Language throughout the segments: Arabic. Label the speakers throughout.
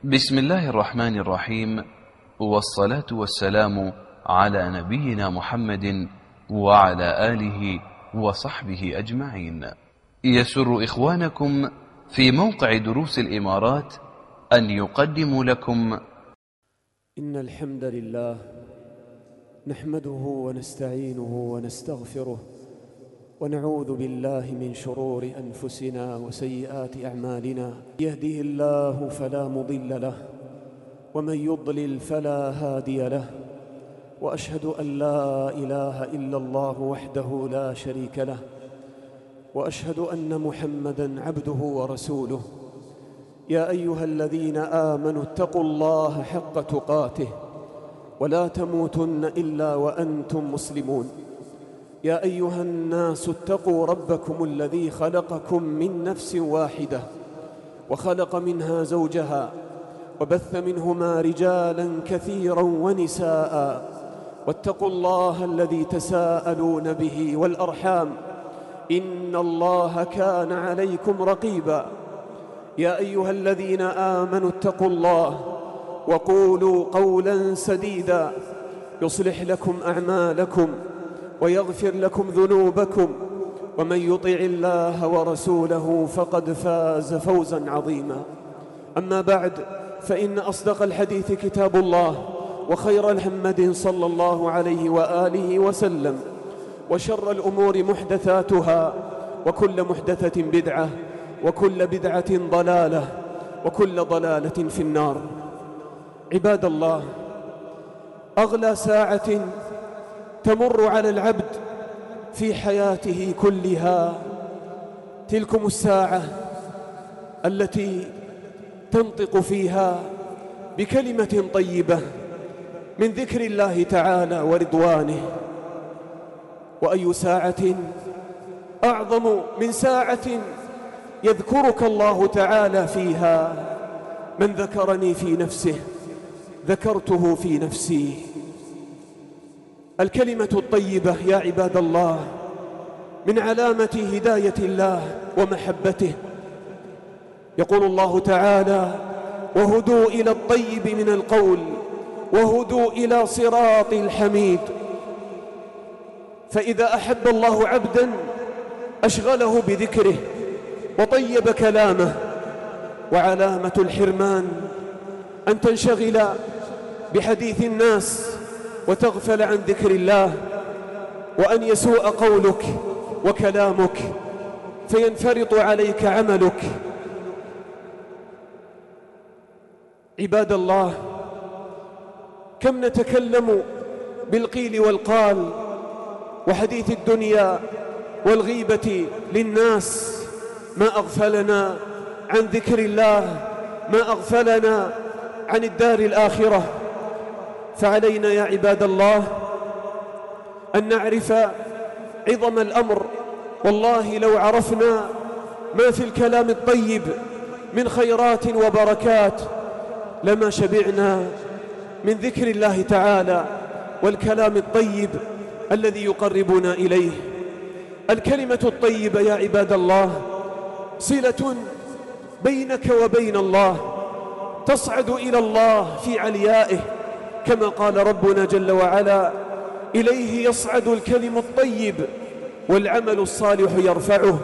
Speaker 1: بسم الله الرحمن الرحيم، والصلاة والسلام على نبينا محمد وعلى آله وصحبه أجمعين. يسر إخوانكم في موقع دروس الإمارات أن يقدموا لكم
Speaker 2: إن الحمد لله نحمده ونستعينه ونستغفره ونعوذ بالله من شرور أنفسنا وسيئات أعمالنا. يهده الله فلا مضل له ومن يضلل فلا هادي له، وأشهد أن لا إله إلا الله وحده لا شريك له، وأشهد أن محمدًا عبده ورسوله. يا أيها الذين آمنوا اتقوا الله حق تقاته ولا تموتن إلا وأنتم مسلمون. يا أيها الناس اتقوا ربكم الذي خلقكم من نفس واحدة وخلق منها زوجها وبث منهما رجالا كثيرا ونساء، واتقوا الله الذي تساءلون به والأرحام إن الله كان عليكم رقيبا. يا أيها الذين آمنوا اتقوا الله وقولوا قولا سديدا يصلح لكم أعمالكم ويغفر لكم ذنوبكم، ومن يطع الله ورسوله فقد فاز فوزا عظيما. أما بعد، فإن أصدق الحديث كتاب الله، وخير الهدي صلى الله عليه وآله وسلم، وشر الأمور محدثاتها، وكل محدثة بدعة، وكل بدعة ضلالة، وكل ضلالة في النار. عباد الله، أغلى ساعة تمر على العبد في حياته كلها تلكم الساعة التي تنطق فيها بكلمة طيبة من ذكر الله تعالى ورضوانه. وأي ساعة أعظم من ساعة يذكرك الله تعالى فيها؟ من ذكرني في نفسه ذكرته في نفسي. الكلمة الطيبة يا عباد الله من علامة هداية الله ومحبته. يقول الله تعالى: وهدوا إلى الطيب من القول وهدوا إلى صراط الحميد. فإذا أحب الله عبدا أشغله بذكره وطيب كلامه. وعلامة الحرمان أن تنشغل بحديث الناس وتغفل عن ذكر الله، وأن يسوء قولك وكلامك فينفرط عليك عملك. عباد الله، كم نتكلم بالقيل والقال وحديث الدنيا والغيبة للناس، ما أغفلنا عن ذكر الله، ما أغفلنا عن الدار الآخرة. فعلينا يا عباد الله أن نعرف عظم الأمر. والله لو عرفنا ما في الكلام الطيب من خيرات وبركات لما شبعنا من ذكر الله تعالى والكلام الطيب الذي يقربنا إليه. الكلمة الطيبة يا عباد الله صلة بينك وبين الله، تصعد إلى الله في عليائه، كما قال ربنا جل وعلا: إليه يصعد الكلم الطيب والعمل الصالح يرفعه.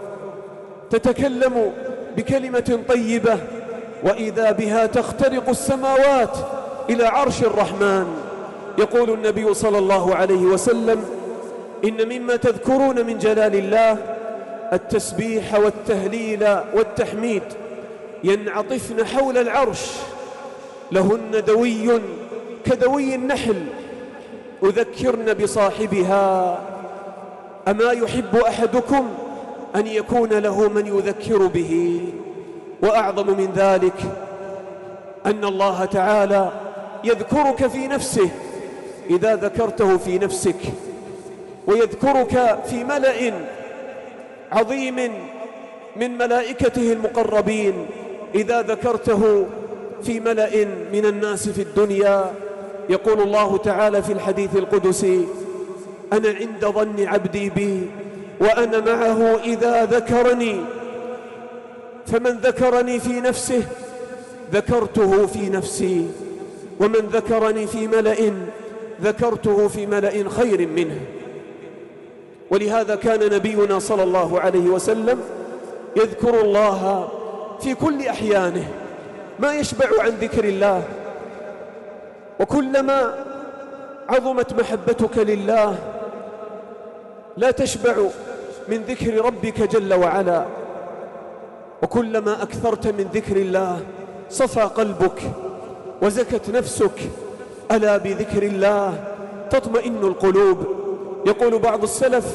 Speaker 2: تتكلم بكلمة طيبة وإذا بها تخترق السماوات إلى عرش الرحمن. يقول النبي صلى الله عليه وسلم: إن مما تذكرون من جلال الله التسبيح والتهليل والتحميد، ينعطفن حول العرش، لهن دوي كدوي النحل، أذكرن بصاحبها. أما يحب أحدكم أن يكون له من يذكر به؟ وأعظم من ذلك أن الله تعالى يذكرك في نفسه إذا ذكرته في نفسك، ويذكرك في ملأ عظيم من ملائكته المقربين إذا ذكرته في ملأ من الناس في الدنيا. يقول الله تعالى في الحديث القدسي: أنا عند ظن عبدي بي وأنا معه إذا ذكرني. فمن ذكرني في نفسه ذكرته في نفسي، ومن ذكرني في ملأ ذكرته في ملأ خير منه. ولهذا كان نبينا صلى الله عليه وسلم يذكر الله في كل أحيانه، ما يشبع عن ذكر الله. وكلما عظمت محبتك لله لا تشبع من ذكر ربك جل وعلا، وكلما أكثرت من ذكر الله صفى قلبك وزكت نفسك. ألا بذكر الله تطمئن القلوب. يقول بعض السلف: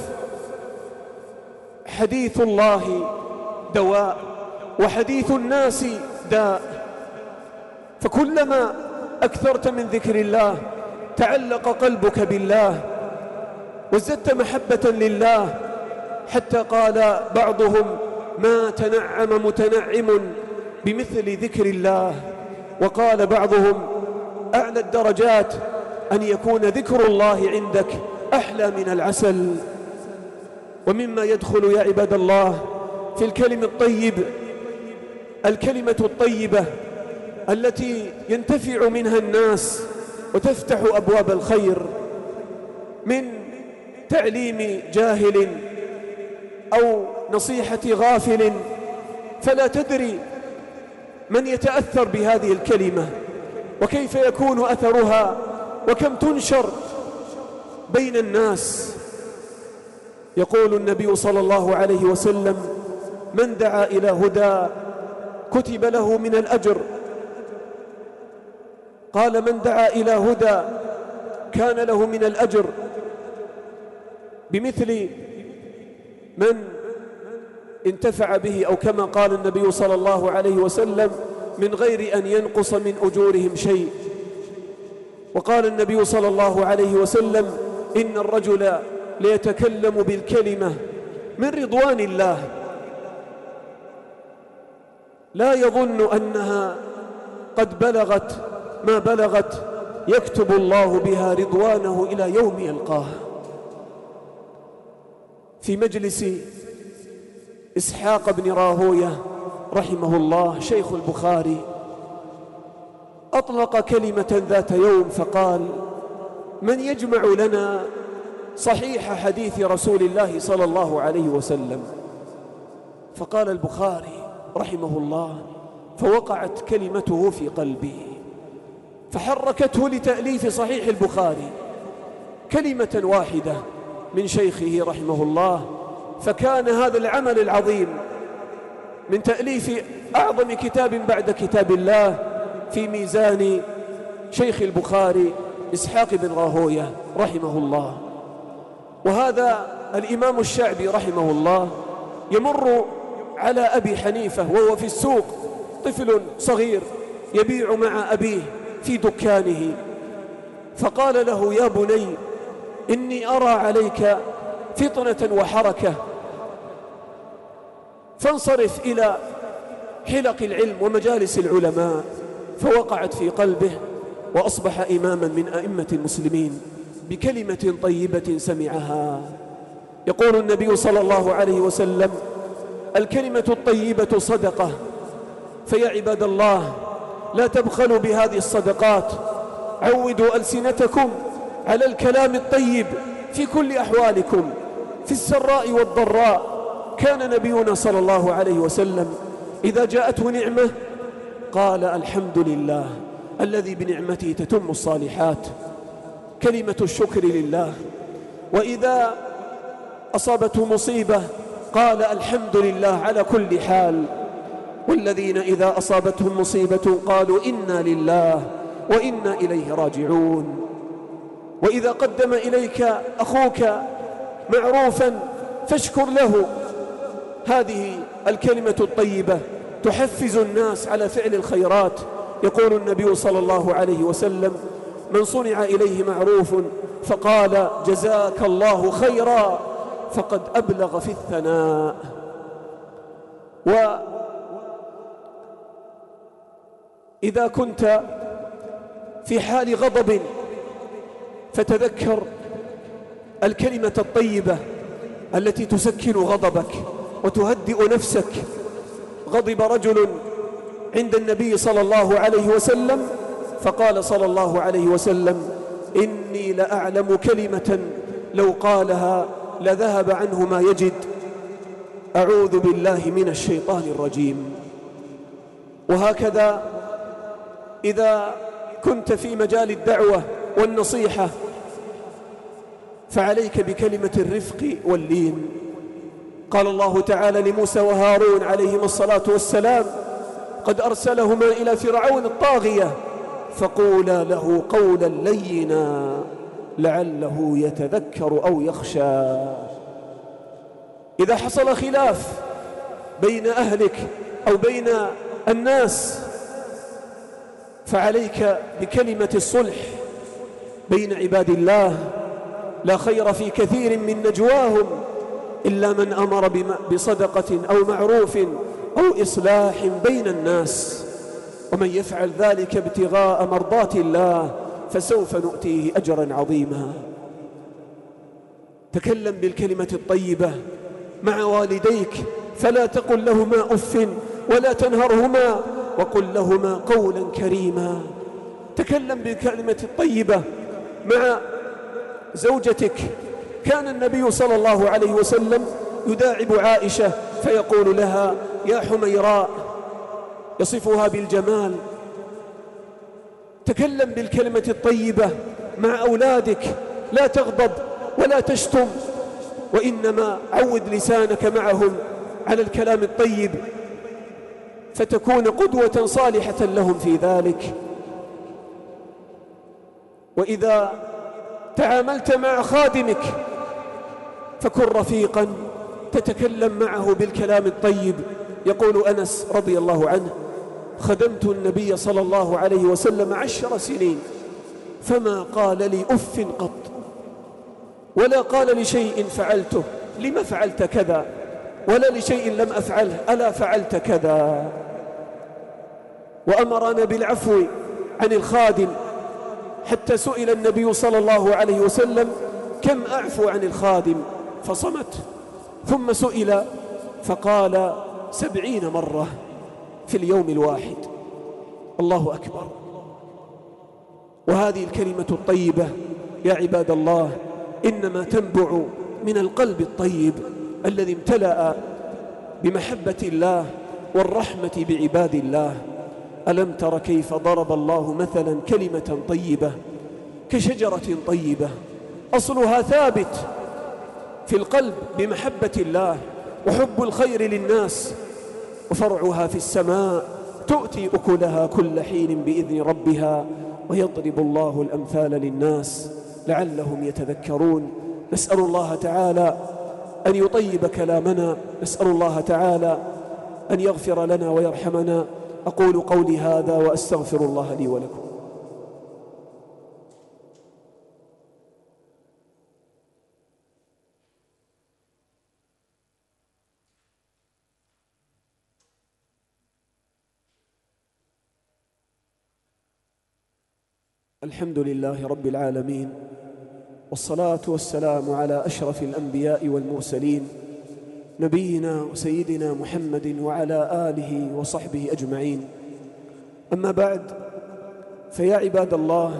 Speaker 2: حديث الله دواء وحديث الناس داء. فكلما أكثرت من ذكر الله تعلق قلبك بالله وازددت محبة لله، حتى قال بعضهم: ما تنعم متنعم بمثل ذكر الله. وقال بعضهم: أعلى الدرجات أن يكون ذكر الله عندك أحلى من العسل. ومما يدخل يا عباد الله في الكلم الطيب الكلمة الطيبة التي ينتفع منها الناس وتفتح أبواب الخير، من تعليم جاهل أو نصيحة غافل، فلا تدري من يتأثر بهذه الكلمة وكيف يكون أثرها وكم تنشر بين الناس. يقول النبي صلى الله عليه وسلم: من دعا إلى هدى كتب له من الأجر. قال: من دعا إلى هدى كان له من الأجر بمثل من انتفع به، أو كما قال النبي صلى الله عليه وسلم: من غير أن ينقص من أجورهم شيء. وقال النبي صلى الله عليه وسلم: إن الرجل ليتكلم بالكلمة من رضوان الله لا يظن أنها قد بلغت ما بلغت، يكتب الله بها رضوانه إلى يوم يلقاه. في مجلس إسحاق بن راهوية رحمه الله شيخ البخاري أطلق كلمة ذات يوم فقال: من يجمع لنا صحيح حديث رسول الله صلى الله عليه وسلم؟ فقال البخاري رحمه الله: فوقعت كلمته في قلبي فحركته لتأليف صحيح البخاري، كلمة واحدة من شيخه رحمه الله. فكان هذا العمل العظيم من تأليف أعظم كتاب بعد كتاب الله في ميزان شيخ البخاري إسحاق بن راهوية رحمه الله. وهذا الإمام الشعبي رحمه الله يمر على أبي حنيفة وهو في السوق، طفل صغير يبيع مع أبيه في دكانه، فقال له: يا بني، إني أرى عليك فطنة وحركة، فانصرف إلى حلق العلم ومجالس العلماء. فوقعت في قلبه وأصبح إماما من أئمة المسلمين بكلمة طيبة سمعها. يقول النبي صلى الله عليه وسلم: الكلمة الطيبة صدقة. فيا عباد الله لا تبخلوا بهذه الصدقات، عودوا ألسنتكم على الكلام الطيب في كل أحوالكم في السراء والضراء. كان نبينا صلى الله عليه وسلم إذا جاءته نعمة قال: الحمد لله الذي بنعمته تتم الصالحات، كلمة الشكر لله. وإذا أصابته مصيبة قال: الحمد لله على كل حال. والذين إذا أصابتهم مصيبة قالوا: إنا لله وإنا إليه راجعون. وإذا قدم إليك أخوك معروفا فاشكر له. هذه الكلمة الطيبة تحفز الناس على فعل الخيرات. يقول النبي صلى الله عليه وسلم: من صنع إليه معروف فقال: جزاك الله خيرا فقد أبلغ في الثناء. وإذا كنت في حال غضب فتذكر الكلمة الطيبة التي تسكن غضبك وتهدئ نفسك. غضب رجل عند النبي صلى الله عليه وسلم، فقال صلى الله عليه وسلم: إني لأعلم كلمة لو قالها لذهب عنه ما يجد، أعوذ بالله من الشيطان الرجيم. وهكذا إذا كنت في مجال الدعوة والنصيحة فعليك بكلمة الرفق واللين. قال الله تعالى لموسى وهارون عليهما الصلاة والسلام: قد أرسلهما إلى فرعون الطاغية فقولا له قولا لينا لعله يتذكر أو يخشى. إذا حصل خلاف بين أهلك أو بين الناس فعليك بكلمة الصلح بين عباد الله. لا خير في كثير من نجواهم إلا من أمر بصدقة أو معروف أو إصلاح بين الناس، ومن يفعل ذلك ابتغاء مرضات الله فسوف نؤتيه أجرا عظيما. تكلم بالكلمة الطيبة مع والديك، فلا تقل لهما أف ولا تنهرهما، وقل لهما قولا كريما. تكلم بالكلمة الطيبة مع زوجتك. كان النبي صلى الله عليه وسلم يداعب عائشة فيقول لها: يا حميراء، يصفها بالجمال. تكلم بالكلمة الطيبة مع أولادك، لا تغضب ولا تشتم، وإنما عود لسانك معهم على الكلام الطيب فتكون قدوة صالحة لهم في ذلك. وإذا تعاملت مع خادمك فكن رفيقا تتكلم معه بالكلام الطيب. يقول أنس رضي الله عنه: خدمت النبي صلى الله عليه وسلم 10 سنين فما قال لي أف قط، ولا قال لشيء فعلته لما فعلت كذا، ولا لشيء لم أفعله ألا فعلت كذا. وأمرنا بالعفو عن الخادم، حتى سئل النبي صلى الله عليه وسلم: كم أعفو عن الخادم؟ فصمت. ثم سئل فقال: 70 مرة في اليوم الواحد. الله أكبر. وهذه الكلمة الطيبة يا عباد الله إنما تنبع من القلب الطيب الذي امتلأ بمحبة الله والرحمة بعباد الله. ألم تر كيف ضرب الله مثلا كلمة طيبة كشجرة طيبة أصلها ثابت في القلب بمحبة الله وحب الخير للناس، وفرعها في السماء تؤتي أكلها كل حين بإذن ربها، ويضرب الله الأمثال للناس لعلهم يتذكرون. نسأل الله تعالى أن يطيب كلامنا، نسأل الله تعالى أن يغفر لنا ويرحمنا. أقول قولي هذا وأستغفر الله لي ولكم. الحمد لله رب العالمين، والصلاة والسلام على أشرف الأنبياء والمرسلين، نبينا وسيدنا محمد وعلى آله وصحبه أجمعين. أما بعد، فيا عباد الله،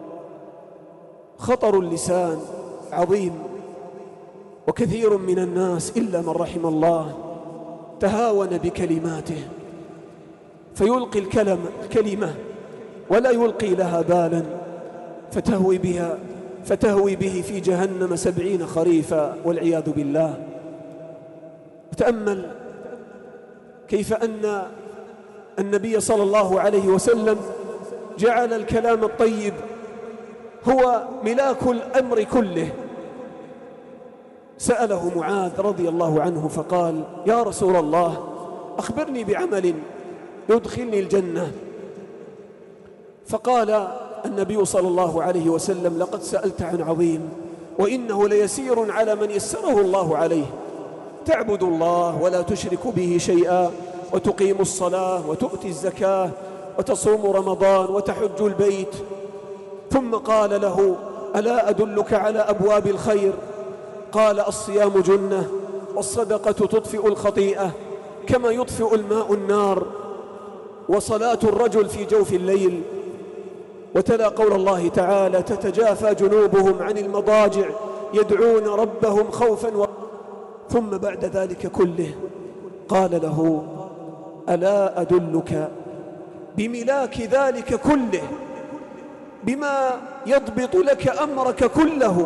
Speaker 2: خطر اللسان عظيم، وكثير من الناس إلا من رحم الله تهاون بكلماته فيلقي الكلمة ولا يلقي لها بالا فتهوي به في جهنم 70 خريفا والعياذ بالله. تأمل كيف أن النبي صلى الله عليه وسلم جعل الكلام الطيب هو ملاك الأمر كله. سأله معاذ رضي الله عنه فقال: يا رسول الله، أخبرني بعمل يدخلني الجنة. فقال النبي صلى الله عليه وسلم: لقد سألت عن عظيم، وإنه ليسير على من يسره الله عليه. تعبد الله ولا تشرك به شيئا، وتقيم الصلاة وتؤتي الزكاة وتصوم رمضان وتحج البيت. ثم قال له: ألا أدلك على أبواب الخير؟ قال: الصيام جنة، والصدقة تطفئ الخطيئة كما يطفئ الماء النار. وصلاة الرجل في جوف الليل، وتلا قول الله تعالى: تتجافى جنوبهم عن المضاجع يدعون ربهم خوفا ثم بعد ذلك كله قال له: ألا أدلك بملاك ذلك كله، بما يضبط لك أمرك كله؟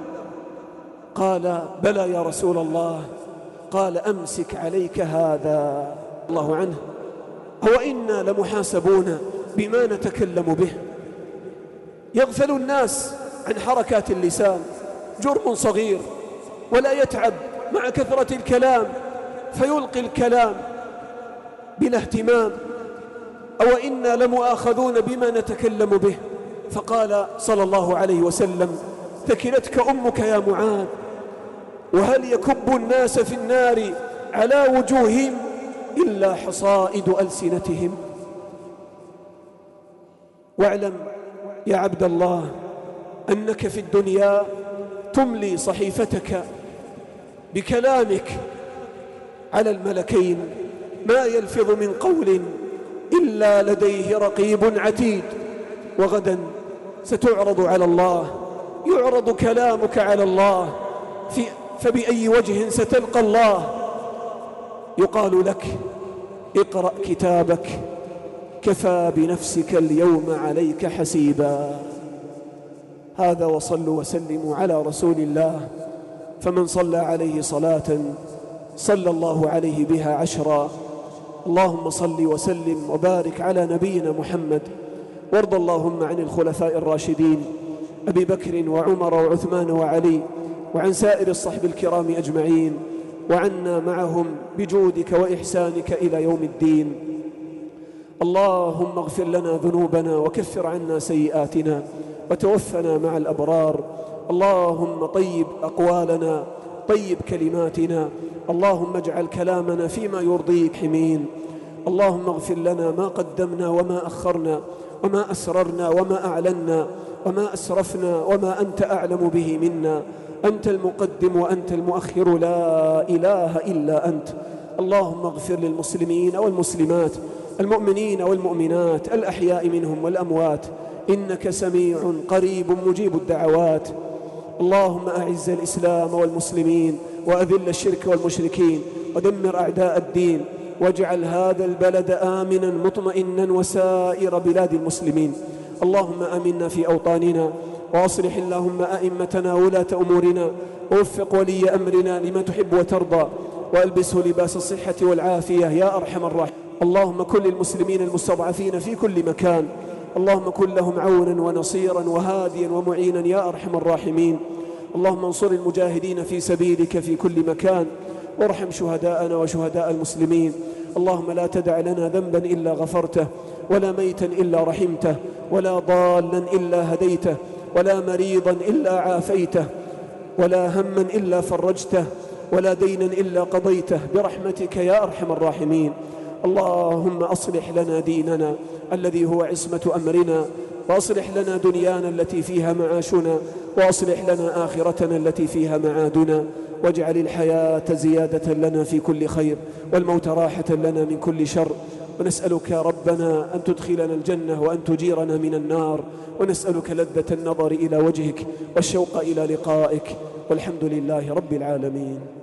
Speaker 2: قال: بلى يا رسول الله. قال: أمسك عليك هذا الله عنه. هو إنا لمحاسبون بما نتكلم به. يغفل الناس عن حركات اللسان، جرم صغير ولا يتعب مع كثرة الكلام فيلقي الكلام بلا اهتمام. أو إنا لمؤاخذون بما نتكلم به. فقال صلى الله عليه وسلم: ثكلتك أمك يا معاذ، وهل يكب الناس في النار على وجوههم إلا حصائد ألسنتهم؟ واعلم يا عبد الله أنك في الدنيا تملي صحيفتك بكلامك على الملكين، ما يلفظ من قول إلا لديه رقيب عتيد. وغدا ستعرض على الله، يعرض كلامك على الله، فبأي وجه ستلقى الله؟ يقال لك: اقرأ كتابك كفى بنفسك اليوم عليك حسيبا. هذا، وصلوا وسلموا على رسول الله، فمن صلى عليه صلاة صلى الله عليه بها 10. اللهم صل وسلم وبارك على نبينا محمد، وارض اللهم عن الخلفاء الراشدين أبي بكر وعمر وعثمان وعلي، وعن سائر الصحب الكرام أجمعين، وعنا معهم بجودك وإحسانك إلى يوم الدين. اللهم اغفر لنا ذنوبنا وكفر عنا سيئاتنا وتوفنا مع الأبرار. اللهم طيب أقوالنا، طيب كلماتنا، اللهم اجعل كلامنا فيما يرضيك حمين. اللهم اغفر لنا ما قدمنا وما أخرنا، وما أسررنا وما أعلنا، وما أسرفنا وما أنت أعلم به منا. أنت المقدم وأنت المؤخر، لا إله إلا أنت. اللهم اغفر للمسلمين والمسلمات، المؤمنين والمؤمنات، الأحياء منهم والأموات، إنك سميع قريب مجيب الدعوات. اللهم أعز الإسلام والمسلمين، وأذل الشرك والمشركين، ودمر أعداء الدين، واجعل هذا البلد آمنا مطمئنا وسائر بلاد المسلمين. اللهم آمنا في أوطاننا، وأصلح اللهم أئمتنا ولاة أمورنا، ووفق ولي أمرنا لما تحب وترضى، وألبسه لباس الصحة والعافية يا أرحم الراحمين. اللهم كن للمسلمين المستضعفين في كل مكان، اللهم كن لهم عونا ونصيرا وهاديا ومعينا يا أرحم الراحمين. اللهم انصر المجاهدين في سبيلك في كل مكان، وارحم شهداءنا وشهداء المسلمين. اللهم لا تدع لنا ذنبا إلا غفرته، ولا ميتا إلا رحمته، ولا ضالا إلا هديته، ولا مريضا إلا عافيته، ولا هما إلا فرجته، ولا دينا إلا قضيته، برحمتك يا أرحم الراحمين. اللهم أصلح لنا ديننا الذي هو عصمة أمرنا، وأصلح لنا دنيانا التي فيها معاشنا، وأصلح لنا آخرتنا التي فيها معادنا، واجعل الحياة زيادة لنا في كل خير، والموت راحة لنا من كل شر. ونسألك ربنا أن تدخلنا الجنة وأن تجيرنا من النار، ونسألك لذة النظر إلى وجهك والشوق إلى لقائك، والحمد لله رب العالمين.